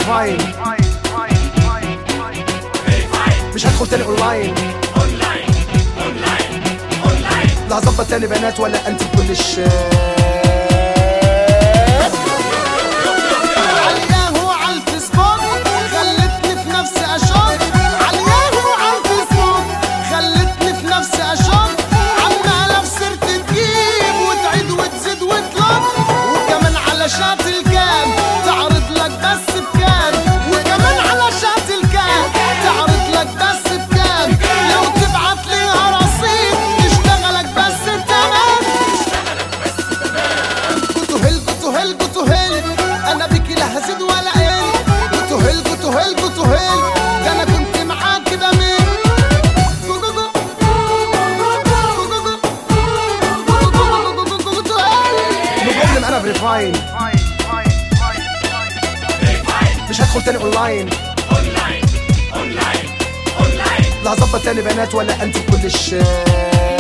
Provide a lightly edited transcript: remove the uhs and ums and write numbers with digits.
فيريفاين، مش هدخل تاني اونلاين. لا هظبط تاني بنات ولا انت كل الشات. علياهو عالفيسبوك خلتني في نفسي اشك، علياهو عالفيسبوك خلتني في نفسي اشك، عمالة في سيرتي تجيب وتعيد وتزيد وتلط، وكمان على شات الكام تعرض لك بس بكام، وكمان على شات الكام تعرض لك بس بكام، لو تبعت ليها رصيد تشتغلك بس بتمام. كنتو هل انا بيكي لا هزيد ولا قل، كنتو هل ده انا كنت معاك بمين. نقول انا فيريفاين، مش هدخل تاني اونلاين. لا هظبط تاني بنات ولا انت كل الشات.